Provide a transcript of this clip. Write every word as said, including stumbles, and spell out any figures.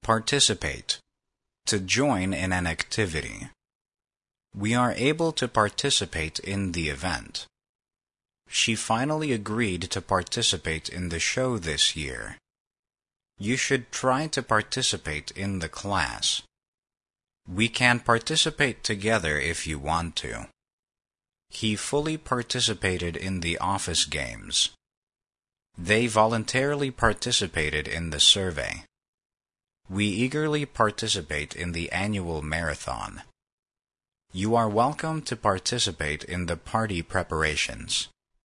Participate. To join in an activity. We are able to participate in the event. She finally agreed to participate in the show this year. You should try to participate in the class. We can participate together if you want to. He fully participated in the office games. They voluntarily participated in the survey. We eagerly participate in the annual marathon. You are welcome to participate in the party preparations.